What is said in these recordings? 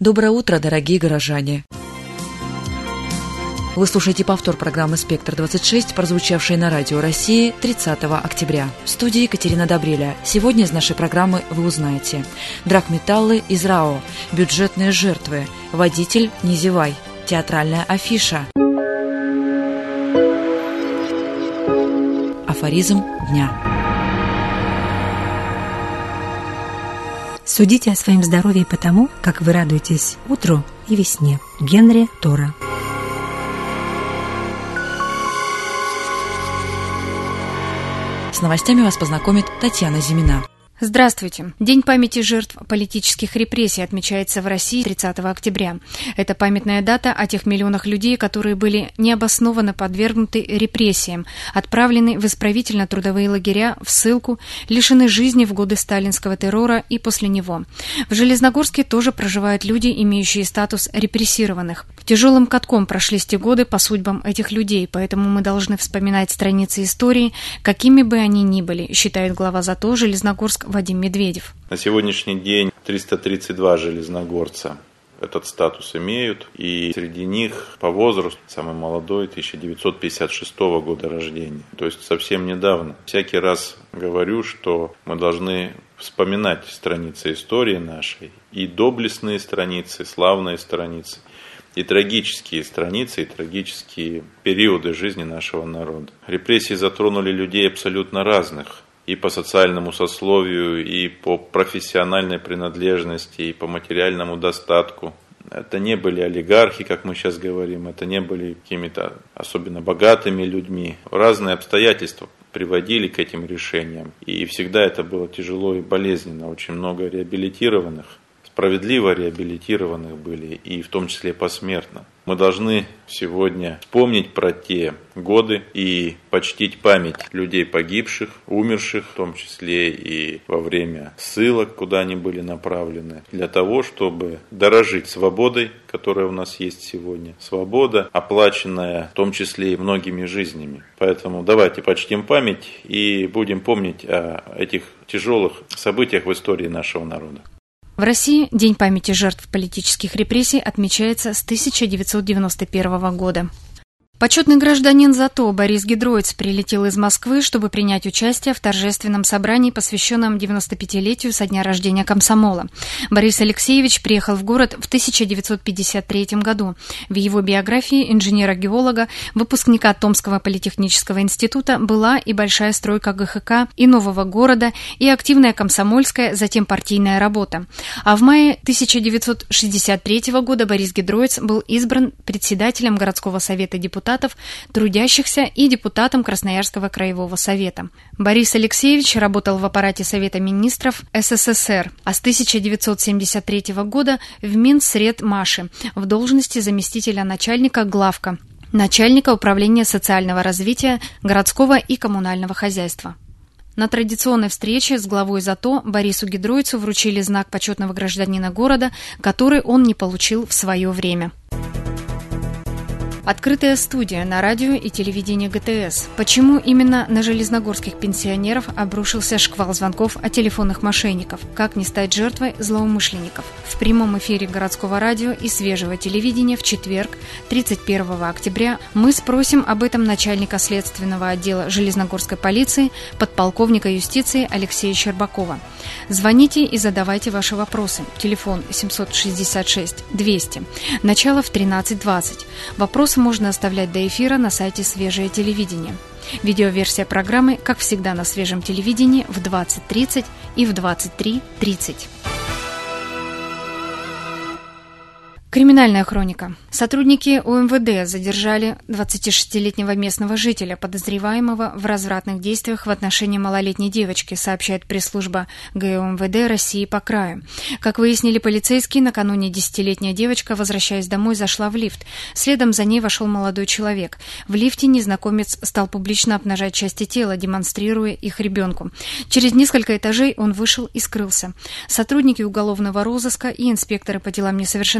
Доброе утро, дорогие горожане! Вы слушаете повтор программы «Спектр-26», прозвучавшей на Радио России 30 октября. В студии Екатерина Добреля. Сегодня из нашей программы вы узнаете: драгметаллы из РАО, бюджетные жертвы, водитель не зевай, театральная афиша. Афоризм дня. Судите о своем здоровье по тому, как вы радуетесь утру и весне. Генри Тора. С новостями вас познакомит Татьяна Зимина. Здравствуйте. День памяти жертв политических репрессий отмечается в России 30 октября. Это памятная дата о тех миллионах людей, которые были необоснованно подвергнуты репрессиям, отправлены в исправительно-трудовые лагеря, в ссылку, лишены жизни в годы сталинского террора и после него. В Железногорске тоже проживают люди, имеющие статус репрессированных. Тяжелым катком прошлись те годы по судьбам этих людей, поэтому мы должны вспоминать страницы истории, какими бы они ни были, считает глава ЗАТО Железногорск Вадим Медведев. На сегодняшний день 332 железногорца этот статус имеют, и среди них по возрасту самый молодой 1956 года рождения, то есть совсем недавно. Всякий раз говорю, что мы должны вспоминать страницы истории нашей, и доблестные страницы, славные страницы, и трагические страницы, и трагические периоды жизни нашего народа. Репрессии затронули людей абсолютно разных, и по социальному сословию, и по профессиональной принадлежности, и по материальному достатку. Это не были олигархи, как мы сейчас говорим, это не были какими-то особенно богатыми людьми. Разные обстоятельства приводили к этим решениям, и всегда это было тяжело и болезненно. Очень много реабилитированных, справедливо реабилитированных были, и в том числе посмертно. Мы должны сегодня вспомнить про те годы и почтить память людей погибших, умерших, в том числе и во время ссылок, куда они были направлены, для того, чтобы дорожить свободой, которая у нас есть сегодня. Свобода, оплаченная в том числе и многими жизнями. Поэтому давайте почтим память и будем помнить о этих тяжелых событиях в истории нашего народа. В России День памяти жертв политических репрессий отмечается с 1991 года. Почетный гражданин ЗАТО Борис Гидроиц прилетел из Москвы, чтобы принять участие в торжественном собрании, посвященном 95-летию со дня рождения комсомола. Борис Алексеевич приехал в город в 1953 году. В его биографии инженера-геолога, выпускника Томского политехнического института была и большая стройка ГХК, и нового города, и активная комсомольская, затем партийная работа. А в мае 1963 года Борис Гидроиц был избран председателем городского совета депутатов, трудящихся и депутатом Красноярского краевого совета. Борис Алексеевич работал в аппарате Совета министров СССР, а с 1973 года в Минсредмаше в должности заместителя начальника главка, начальника управления социального развития, городского и коммунального хозяйства. На традиционной встрече с главой ЗАТО Борису Гидроицу вручили знак почетного гражданина города, который он не получил в свое время. Открытая студия на радио и телевидении ГТС. Почему именно на железногорских пенсионеров обрушился шквал звонков от телефонных мошенников? Как не стать жертвой злоумышленников? В прямом эфире городского радио и свежего телевидения в четверг, 31 октября, мы спросим об этом начальника следственного отдела Железногорской полиции, подполковника юстиции Алексея Щербакова. Звоните и задавайте ваши вопросы. Телефон 766-200. Начало в 13:20. Вопросы можно оставлять до эфира на сайте «Свежее телевидение». Видеоверсия программы, как всегда, на свежем телевидении в 20:30 и в 23:30. Криминальная хроника. Сотрудники УМВД задержали 26-летнего местного жителя, подозреваемого в развратных действиях в отношении малолетней девочки, сообщает пресс-служба ГУМВД России по краю. Как выяснили полицейские, накануне 10-летняя девочка, возвращаясь домой, зашла в лифт. Следом за ней вошел молодой человек. В лифте незнакомец стал публично обнажать части тела, демонстрируя их ребенку. Через несколько этажей он вышел и скрылся. Сотрудники уголовного розыска и инспекторы по делам несовершеннолетних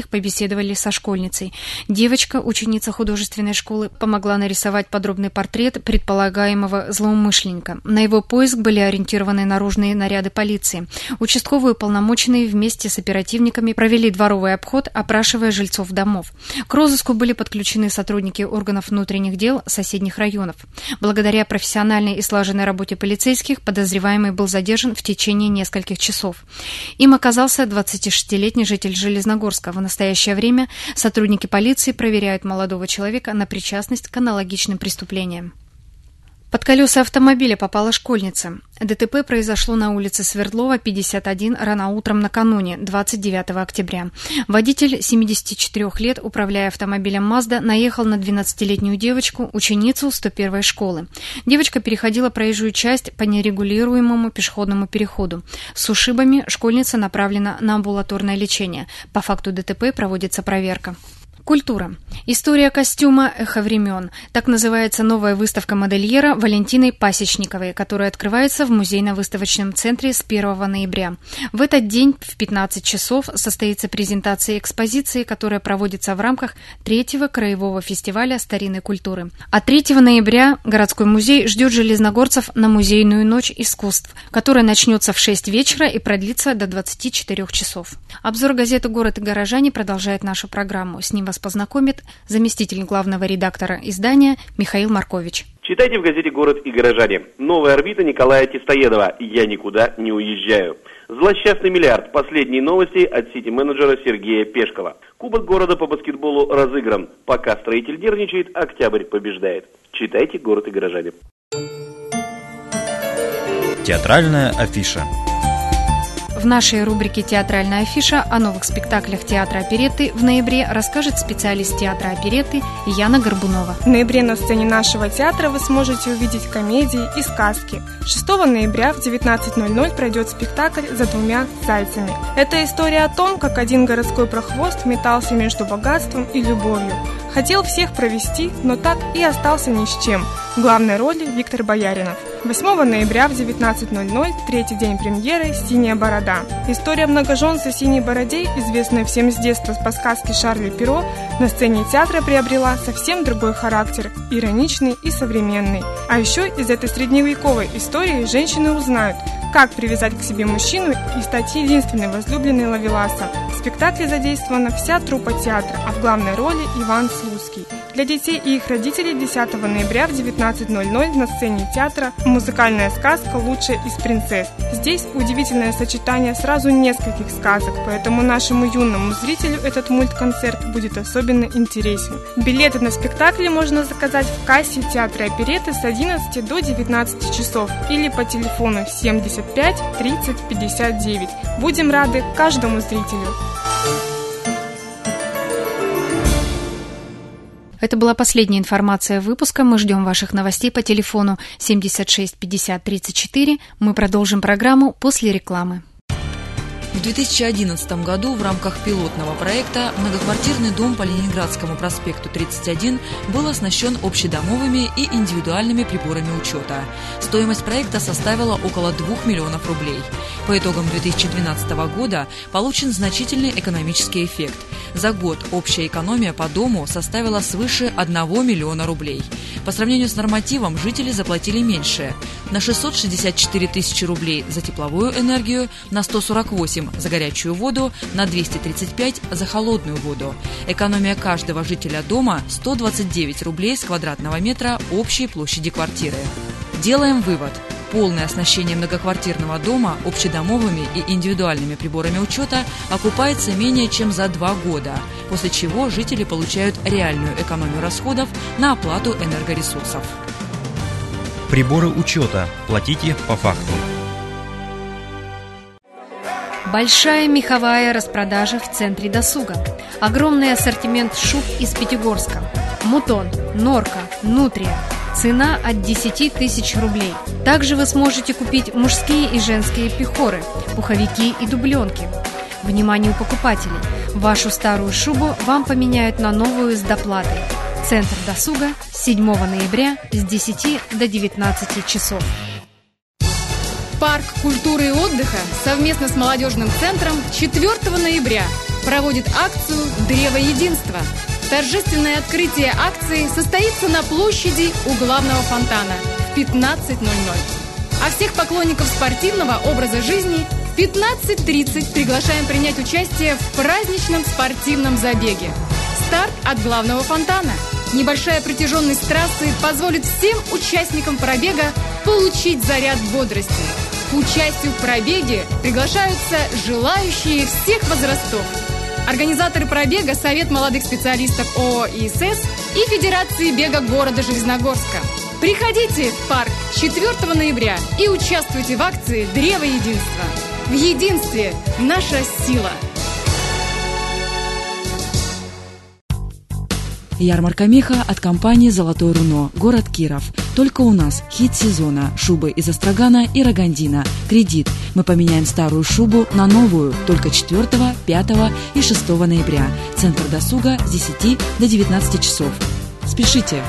них побеседовали со школьницей. Девочка, ученица художественной школы, помогла нарисовать подробный портрет предполагаемого злоумышленника. На его поиск были ориентированы наружные наряды полиции. Участковые уполномоченные вместе с оперативниками провели дворовый обход, опрашивая жильцов домов. К розыску были подключены сотрудники органов внутренних дел соседних районов. Благодаря профессиональной и слаженной работе полицейских подозреваемый был задержан в течение нескольких часов. Им оказался 26-летний житель Железногорска. В настоящее время сотрудники полиции проверяют молодого человека на причастность к аналогичным преступлениям. Под колеса автомобиля попала школьница. ДТП произошло на улице Свердлова, 51, рано утром накануне, 29 октября. Водитель, 74 лет, управляя автомобилем «Мазда», наехал на 12-летнюю девочку, ученицу 101-й школы. Девочка переходила проезжую часть по нерегулируемому пешеходному переходу. С ушибами школьница направлена на амбулаторное лечение. По факту ДТП проводится проверка. Культура. История костюма «Эхо времен». Так называется новая выставка модельера Валентины Пасечниковой, которая открывается в музейно-выставочном центре с 1 ноября. В этот день в 15 часов состоится презентация экспозиции, которая проводится в рамках 3-го краевого фестиваля старинной культуры. А 3 ноября городской музей ждет железногорцев на музейную ночь искусств, которая начнется в 6 вечера и продлится до 24 часов. Обзор газеты «Город и горожане» продолжает нашу программу. С ним вас познакомит заместитель главного редактора издания Михаил Маркович. Читайте в газете «Город и горожане». Новая орбита Николая Тистоедова. «Я никуда не уезжаю». Злосчастный миллиард. Последние новости от сити-менеджера Сергея Пешкова. Кубок города по баскетболу разыгран. Пока строитель нервничает, Октябрь побеждает. Читайте «Город и горожане». Театральная афиша. В нашей рубрике «Театральная афиша» о новых спектаклях театра оперетты в ноябре расскажет специалист театра оперетты Яна Горбунова. В ноябре на сцене нашего театра вы сможете увидеть комедии и сказки. 6 ноября в 19:00 пройдет спектакль «За двумя зайцами». Это история о том, как один городской прохвост метался между богатством и любовью. Хотел всех провести, но так и остался ни с чем. В главной роли Виктор Бояринов. 8 ноября в 19:00 третий день премьеры «Синяя борода». История многоженца Синей Бороде, известная всем с детства по сказке Шарля Перро, на сцене театра приобрела совсем другой характер, ироничный и современный. А еще из этой средневековой истории женщины узнают, как привязать к себе мужчину и стать единственной возлюбленной Ловеласа. В спектакле задействована вся труппа театра, а в главной роли Иван Слуцкий. Для детей и их родителей 10 ноября в 19:00 на сцене театра музыкальная сказка «Лучшая из принцесс». Здесь удивительное сочетание сразу нескольких сказок, поэтому нашему юному зрителю этот мультконцерт будет особенно интересен. Билеты на спектакли можно заказать в кассе театра оперетты с 11 до 19 часов или по телефону 75 30 59. Будем рады каждому зрителю. Это была последняя информация выпуска. Мы ждем ваших новостей по телефону 76 50 34. Мы продолжим программу после рекламы. В 2011 году в рамках пилотного проекта многоквартирный дом по Ленинградскому проспекту 31 был оснащен общедомовыми и индивидуальными приборами учета. Стоимость проекта составила около 2 миллионов рублей. По итогам 2012 года получен значительный экономический эффект. За год общая экономия по дому составила свыше 1 миллиона рублей. По сравнению с нормативом жители заплатили меньше – на 664 тысячи рублей за тепловую энергию, на 148 за горячую воду, на 235 за холодную воду. Экономия каждого жителя дома – 129 рублей с квадратного метра общей площади квартиры. Делаем вывод. Полное оснащение многоквартирного дома общедомовыми и индивидуальными приборами учета окупается менее чем за 2 года, после чего жители получают реальную экономию расходов на оплату энергоресурсов. Приборы учета. Платите по факту. Большая меховая распродажа в центре досуга. Огромный ассортимент шуб из Пятигорска. Мутон, норка, нутрия. Цена от 10 тысяч рублей. Также вы сможете купить мужские и женские пихоры, пуховики и дубленки. Вниманию покупателей! Вашу старую шубу вам поменяют на новую с доплатой. Центр досуга 7 ноября с 10 до 19 часов. Парк культуры и отдыха совместно с молодежным центром 4 ноября проводит акцию «Древо единства». Торжественное открытие акции состоится на площади у главного фонтана в 15:00. А всех поклонников спортивного образа жизни в 15:30 приглашаем принять участие в праздничном спортивном забеге. Старт от главного фонтана. Небольшая протяженность трассы позволит всем участникам пробега получить заряд бодрости. К участию в пробеге приглашаются желающие всех возрастов. Организаторы пробега – Совет молодых специалистов ООО «ИСС» и Федерации бега города Железногорска. Приходите в парк 4 ноября и участвуйте в акции «Древо единства». В единстве наша сила. Ярмарка меха от компании «Золотое руно», город Киров. Только у нас хит сезона – шубы из астрагана и рогандина. Кредит. Мы поменяем старую шубу на новую только 4, 5 и 6 ноября. Центр досуга с 10 до 19 часов. Спешите!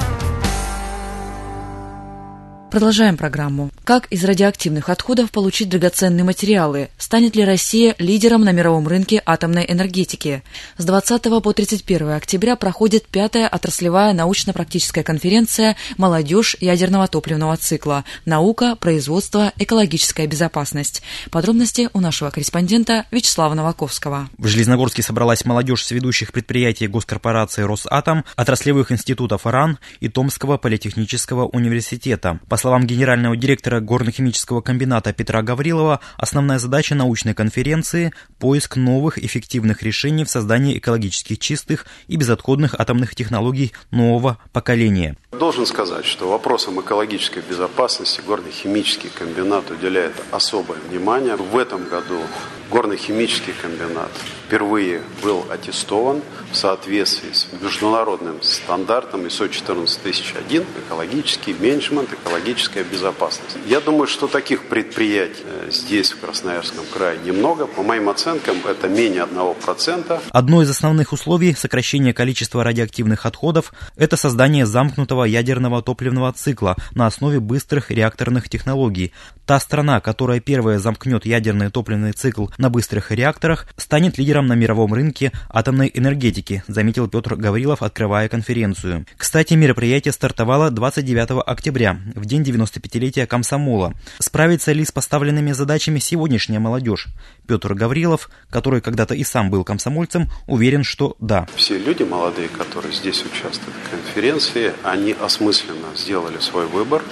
Продолжаем программу. Как из радиоактивных отходов получить драгоценные материалы? Станет ли Россия лидером на мировом рынке атомной энергетики? С 20 по 31 октября проходит 5-я отраслевая научно-практическая конференция «Молодежь ядерного топливного цикла. Наука, производство, экологическая безопасность». Подробности у нашего корреспондента Вячеслава Новаковского. В Железногорске собралась молодежь с ведущих предприятий госкорпорации «Росатом», отраслевых институтов РАН и Томского политехнического университета. По словам генерального директора горно-химического комбината Петра Гаврилова, основная задача научной конференции – поиск новых эффективных решений в создании экологически чистых и безотходных атомных технологий нового поколения. Должен сказать, что вопросам экологической безопасности горно-химический комбинат уделяет особое внимание. В этом году горно-химический комбинат впервые был аттестован в соответствии с международным стандартом ISO 14001 экологический менеджмент, экологическая безопасность. Я думаю, что таких предприятий здесь, в Красноярском крае, немного. По моим оценкам, это менее 1%. Одно из основных условий сокращения количества радиоактивных отходов – это создание замкнутого ядерного топливного цикла на основе быстрых реакторных технологий. Та страна, которая первая замкнет ядерный топливный цикл на быстрых реакторах, станет лидером на мировом рынке атомной энергетики, заметил Петр Гаврилов, открывая конференцию. Кстати, мероприятие стартовало 29 октября, в день 95-летия комсомола. Справится ли с поставленными задачами сегодняшняя молодежь? Петр Гаврилов, который когда-то и сам был комсомольцем, уверен, что да. Все люди молодые, которые здесь участвуют в конференции, они осмысленно сделали свой выбор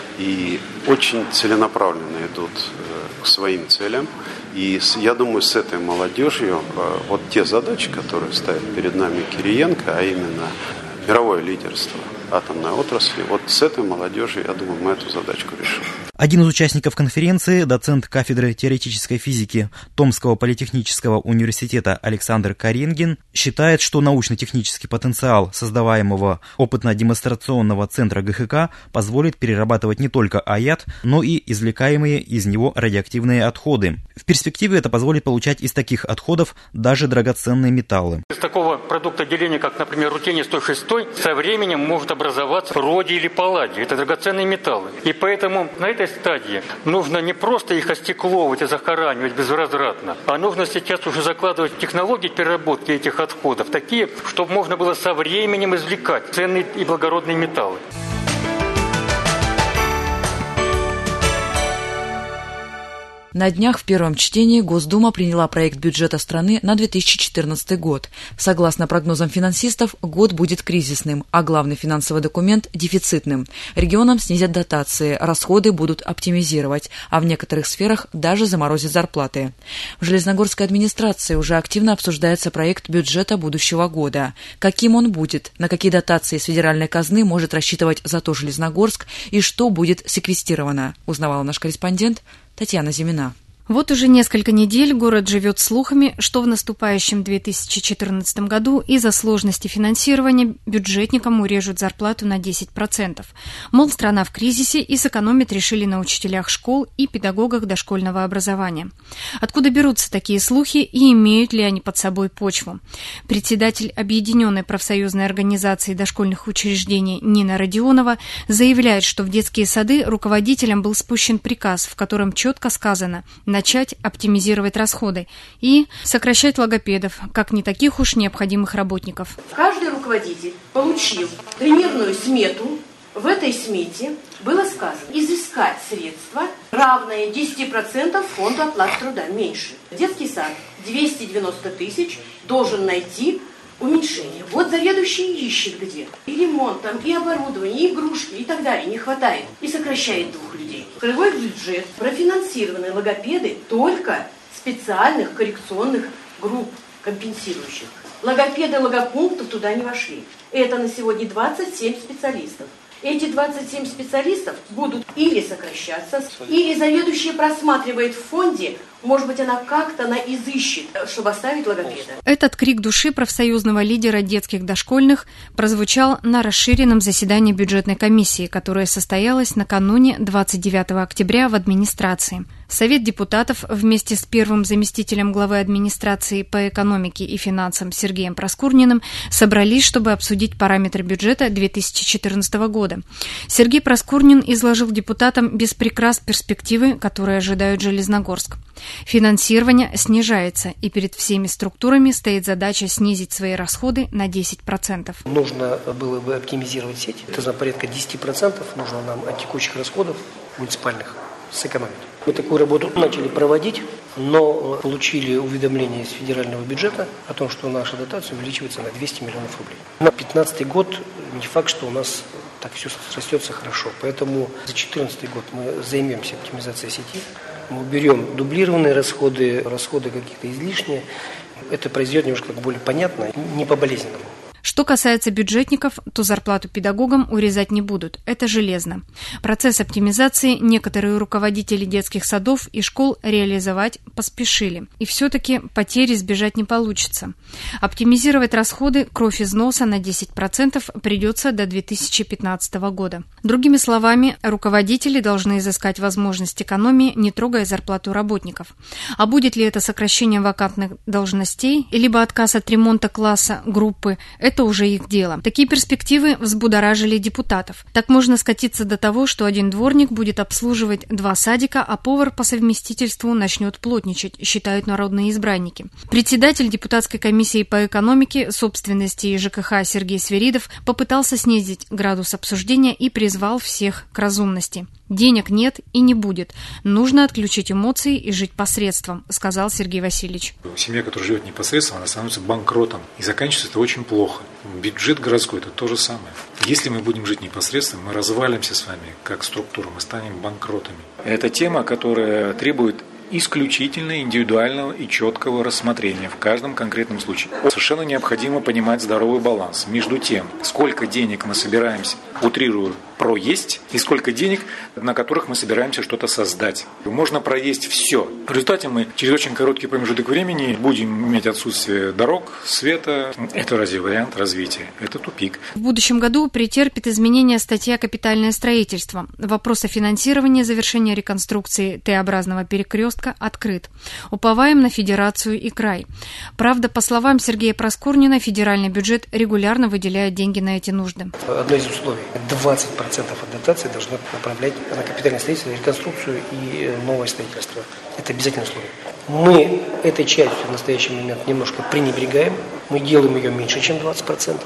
и очень целенаправленно идут к своим целям. И я думаю, с этой молодежью вот те задачи, которые ставит перед нами Кириенко, а именно мировое лидерство атомной отрасли, вот с этой молодежью, я думаю, мы эту задачку решим. Один из участников конференции, доцент кафедры теоретической физики Томского политехнического университета Александр Каренгин, считает, что научно-технический потенциал создаваемого опытно-демонстрационного центра ГХК позволит перерабатывать не только АЯД, но и извлекаемые из него радиоактивные отходы. В перспективе это позволит получать из таких отходов даже драгоценные металлы. Из такого продукта деления, как, например, рутений-106, со временем может образоваться родий или палладий. Это драгоценные металлы. И поэтому на этой стадии нужно не просто их остекловывать и захоранивать безвозвратно, а нужно сейчас уже закладывать технологии переработки этих отходов, такие, чтобы можно было со временем извлекать ценные и благородные металлы. На днях в первом чтении Госдума приняла проект бюджета страны на 2014 год. Согласно прогнозам финансистов, год будет кризисным, а главный финансовый документ – дефицитным. Регионам снизят дотации, расходы будут оптимизировать, а в некоторых сферах даже заморозят зарплаты. В Железногорской администрации уже активно обсуждается проект бюджета будущего года. Каким он будет, на какие дотации из федеральной казны может рассчитывать зато Железногорск и что будет секвестировано, узнавала наш корреспондент Татьяна Зимина. Вот уже несколько недель город живет слухами, что в наступающем 2014 году из-за сложности финансирования бюджетникам урежут зарплату на 10%. Мол, страна в кризисе и сэкономить решили на учителях школ и педагогах дошкольного образования. Откуда берутся такие слухи и имеют ли они под собой почву? Председатель Объединенной профсоюзной организации дошкольных учреждений Нина Родионова заявляет, что в детские сады руководителям был спущен приказ, в котором четко сказано – начать оптимизировать расходы и сокращать логопедов, как не таких уж необходимых работников. Каждый руководитель получил примерную смету. В этой смете было сказано изыскать средства, равные 10% фонду оплаты труда, меньше. Детский сад 290 тысяч должен найти уменьшение. Вот заведующий ищет где. И ремонт, там, и оборудование, и игрушки, и так далее. Не хватает. И сокращает 2 людей. В краевой бюджет профинансированы логопеды только специальных коррекционных групп компенсирующих. Логопеды логопунктов туда не вошли. Это на сегодня 27 специалистов. Эти 27 специалистов будут или сокращаться, или заведующая просматривает в фонде, может быть, она как-то изыщет, чтобы оставить логопеда. Этот крик души профсоюзного лидера детских дошкольных прозвучал на расширенном заседании бюджетной комиссии, которое состоялось накануне 29 октября в администрации. Совет депутатов вместе с первым заместителем главы администрации по экономике и финансам Сергеем Проскурниным собрались, чтобы обсудить параметры бюджета 2014 года. Сергей Проскурнин изложил депутатам без прикрас перспективы, которые ожидают Железногорск. Финансирование снижается, и перед всеми структурами стоит задача снизить свои расходы на 10%. Нужно было бы оптимизировать сеть. Это за порядка 10% нужно нам от текущих расходов муниципальных сэкономить. Мы такую работу начали проводить, но получили уведомление из федерального бюджета о том, что наша дотация увеличивается на 200 миллионов рублей. На 2015 год не факт, что у нас так все срастется хорошо. Поэтому за 2014 год мы займемся оптимизацией сети. Мы уберем дублированные расходы какие-то излишние. Это произойдет немножко более понятно, не по болезненному. Что касается бюджетников, то зарплату педагогам урезать не будут. Это железно. Процесс оптимизации некоторые руководители детских садов и школ реализовать поспешили. И все-таки потери избежать не получится. Оптимизировать расходы кровь из носа на 10% придется до 2015 года. Другими словами, руководители должны изыскать возможность экономии, не трогая зарплату работников. А будет ли это сокращение вакантных должностей, либо отказ от ремонта класса, группы, это уже их дело. Такие перспективы взбудоражили депутатов. Так можно скатиться до того, что один дворник будет обслуживать 2 садика, а повар по совместительству начнет плотничать, считают народные избранники. Председатель депутатской комиссии по экономике, собственности и ЖКХ Сергей Свиридов попытался снизить градус обсуждения и призвал всех к разумности. «Денег нет и не будет. Нужно отключить эмоции и жить посредством», сказал Сергей Васильевич. Семья, которая живет непосредственно, она становится банкротом. И заканчивается это очень плохо. Бюджет городской – это то же самое. Если мы будем жить непосредственно, мы развалимся с вами как структура, мы станем банкротами. Это тема, которая требует исключительно индивидуального и четкого рассмотрения в каждом конкретном случае. Совершенно необходимо понимать здоровый баланс между тем, сколько денег мы собираемся, утрирую, проесть, и сколько денег, на которых мы собираемся что-то создать. Можно проесть все. В результате мы через очень короткий промежуток времени будем иметь отсутствие дорог, света. Это разве вариант развития? Это тупик. В будущем году претерпит изменения статья «Капитальное строительство». Вопрос о финансировании завершения реконструкции Т-образного перекрестка открыт. Уповаем на федерацию и край. Правда, по словам Сергея Проскурнина, федеральный бюджет регулярно выделяет деньги на эти нужды. Одно из условий – 20% от дотации должны направлять на капитальное строительство, реконструкцию и новое строительство. Это обязательное условие. Мы этой частью в настоящий момент немножко пренебрегаем. Мы делаем ее меньше, чем 20%,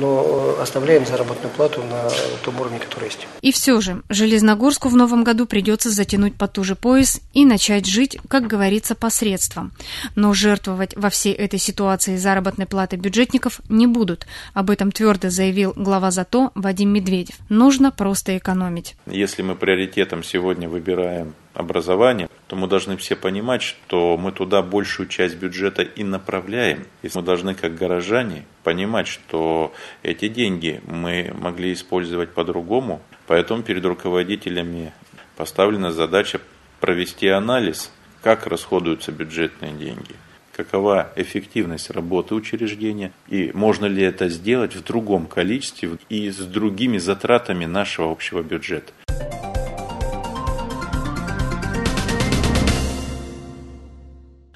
но оставляем заработную плату на том уровне, который есть. И все же, Железногорску в новом году придется затянуть потуже пояс и начать жить, как говорится, посредством. Но жертвовать во всей этой ситуации заработной платой бюджетников не будут. Об этом твердо заявил глава ЗАТО Вадим Медведев. Нужно просто экономить. Если мы приоритетом сегодня выбираем образование, то мы должны все понимать, что мы туда большую часть бюджета и направляем. И мы должны, как горожане, понимать, что эти деньги мы могли использовать по-другому. Поэтому перед руководителями поставлена задача провести анализ, как расходуются бюджетные деньги, какова эффективность работы учреждения и можно ли это сделать в другом количестве и с другими затратами нашего общего бюджета.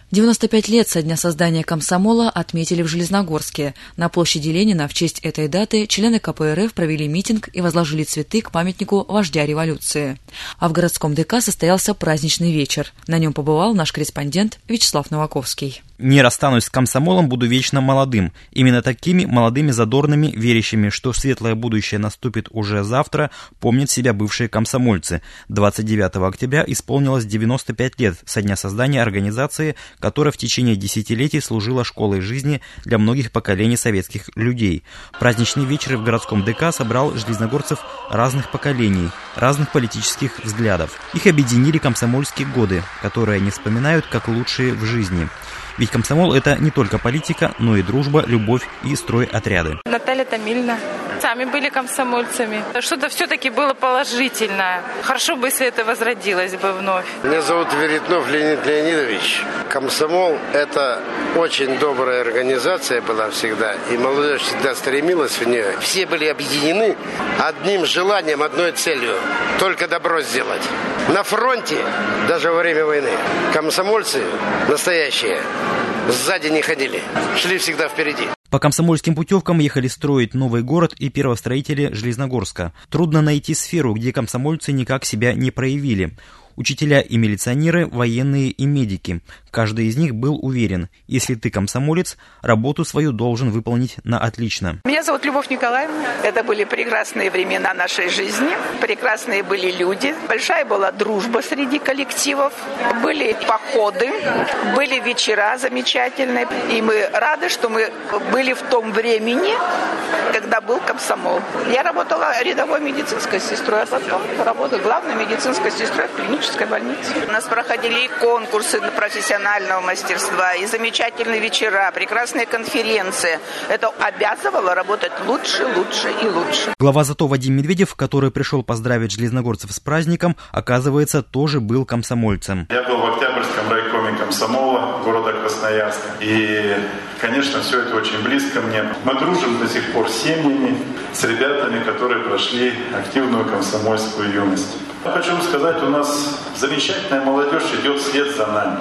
95 лет со дня создания комсомола отметили в Железногорске. На площади Ленина в честь этой даты члены КПРФ провели митинг и возложили цветы к памятнику вождя революции. А в городском ДК состоялся праздничный вечер. На нем побывал наш корреспондент Вячеслав Новаковский. «Не расстанусь с комсомолом, буду вечно молодым». Именно такими молодыми, задорными, верящими, что светлое будущее наступит уже завтра, помнят себя бывшие комсомольцы. 29 октября исполнилось 95 лет со дня создания организации, которая в течение десятилетий служила школой жизни для многих поколений советских людей. Праздничный вечер в городском ДК собрал железногорцев разных поколений, разных политических взглядов. Их объединили комсомольские годы, которые они вспоминают как лучшие в жизни. Ведь комсомол – это не только политика, но и дружба, любовь и стройотряды. Наталья Томильевна. Сами были комсомольцами. Что-то все-таки было положительное. Хорошо бы, если это возродилось бы вновь. Меня зовут Веретнов Леонид Леонидович. Комсомол – это очень добрая организация была всегда. И молодежь всегда стремилась в нее. Все были объединены одним желанием, одной целью – только добро сделать. На фронте, даже во время войны, комсомольцы настоящие сзади не ходили, шли всегда впереди. По комсомольским путевкам ехали строить новый город и первостроители Железногорска. Трудно найти сферу, где комсомольцы никак себя не проявили. Учителя и милиционеры, военные и медики. Каждый из них был уверен, если ты комсомолец, работу свою должен выполнить на отлично. Меня зовут Любовь Николаевна. Это были прекрасные времена нашей жизни. Прекрасные были люди. Большая была дружба среди коллективов. Были походы, были вечера замечательные. И мы рады, что мы были в том времени, когда был комсомол. Я работала рядовой медицинской сестрой, а потом работала главной медицинской сестрой в клинической больнице. У нас проходили и конкурсы профессионального мастерства, и замечательные вечера, прекрасные конференции. Это обязывало работать лучше, лучше и лучше. Глава ЗАТО Вадим Медведев, который пришел поздравить железногорцев с праздником, оказывается, тоже был комсомольцем. Я был в Октябрьском райкоме комсомола города Красноярска. И, конечно, все это очень близко мне. Мы дружим до сих пор с семьями, с ребятами, которые прошли активную комсомольскую юность. Я хочу вам сказать, у нас замечательная молодежь идет вслед за нами.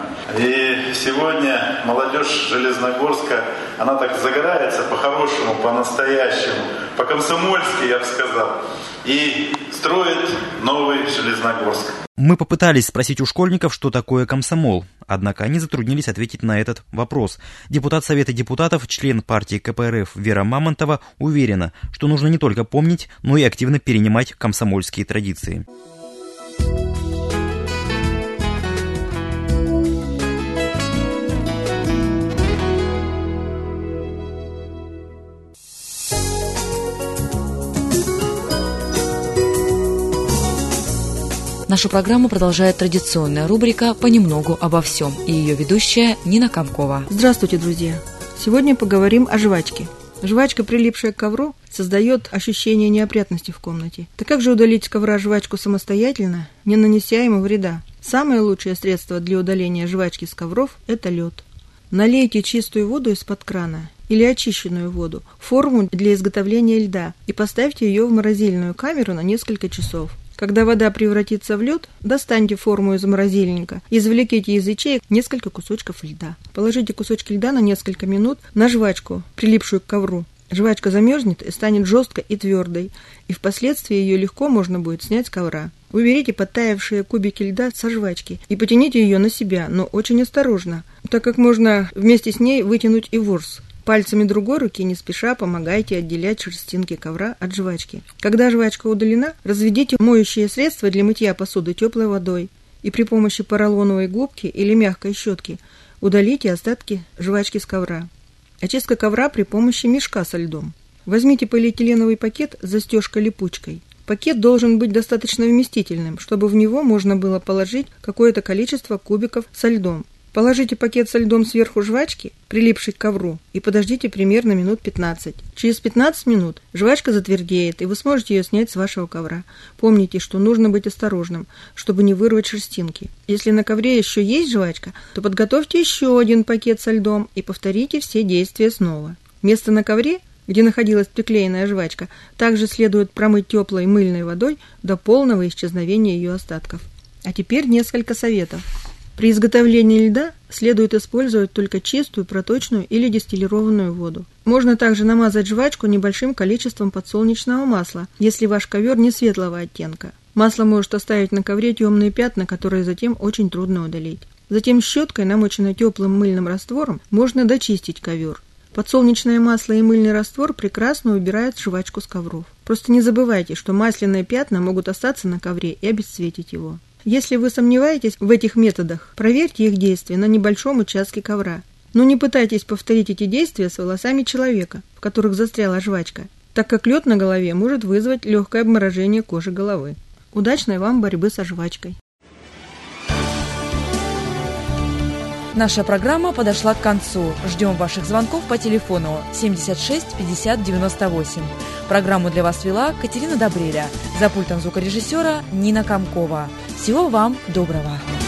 И сегодня молодежь Железногорска, она так загорается по-хорошему, по-настоящему, по-комсомольски, я бы сказал, и строит новый Железногорск. Мы попытались спросить у школьников, что такое комсомол, однако они затруднились ответить на этот вопрос. Депутат Совета депутатов, член партии КПРФ Вера Мамонтова уверена, что нужно не только помнить, но и активно перенимать комсомольские традиции. Нашу программу продолжает традиционная рубрика «Понемногу обо всем» и ее ведущая Нина Комкова. Здравствуйте, друзья! Сегодня поговорим о жвачке. Жвачка, прилипшая к ковру, создает ощущение неопрятности в комнате. Так как же удалить с ковра жвачку самостоятельно, не нанеся ему вреда? Самое лучшее средство для удаления жвачки с ковров – это лед. Налейте чистую воду из-под крана или очищенную воду в форму для изготовления льда и поставьте ее в морозильную камеру на несколько часов. Когда вода превратится в лед, достаньте форму из морозильника и извлеките из ячеек несколько кусочков льда. Положите кусочки льда на несколько минут на жвачку, прилипшую к ковру. Жвачка замерзнет и станет жесткой и твердой, и впоследствии ее легко можно будет снять с ковра. Уберите подтаявшие кубики льда со жвачки и потяните ее на себя, но очень осторожно, так как можно вместе с ней вытянуть и ворс. Пальцами другой руки не спеша помогайте отделять шерстинки ковра от жвачки. Когда жвачка удалена, разведите моющее средство для мытья посуды теплой водой и при помощи поролоновой губки или мягкой щетки удалите остатки жвачки с ковра. Очистка ковра при помощи мешка со льдом. Возьмите полиэтиленовый пакет с застежкой-липучкой. Пакет должен быть достаточно вместительным, чтобы в него можно было положить какое-то количество кубиков со льдом. Положите пакет со льдом сверху жвачки, прилипшей к ковру, и подождите примерно минут 15. Через 15 минут жвачка затвердеет, и вы сможете ее снять с вашего ковра. Помните, что нужно быть осторожным, чтобы не вырвать шерстинки. Если на ковре еще есть жвачка, то подготовьте еще один пакет со льдом и повторите все действия снова. Место на ковре, где находилась приклеенная жвачка, также следует промыть теплой мыльной водой до полного исчезновения ее остатков. А теперь несколько советов. При изготовлении льда следует использовать только чистую, проточную или дистиллированную воду. Можно также намазать жвачку небольшим количеством подсолнечного масла, если ваш ковер не светлого оттенка. Масло может оставить на ковре темные пятна, которые затем очень трудно удалить. Затем щеткой, намоченной теплым мыльным раствором, можно дочистить ковер. Подсолнечное масло и мыльный раствор прекрасно убирают жвачку с ковров. Просто не забывайте, что масляные пятна могут остаться на ковре и обесцветить его. Если вы сомневаетесь в этих методах, проверьте их действие на небольшом участке ковра. Но не пытайтесь повторить эти действия с волосами человека, в которых застряла жвачка, так как лед на голове может вызвать легкое обморожение кожи головы. Удачной вам борьбы со жвачкой! Наша программа подошла к концу. Ждем ваших звонков по телефону 76 50 98. Программу для вас вела Катерина Добреля. За пультом звукорежиссера Нина Комкова. Всего вам доброго!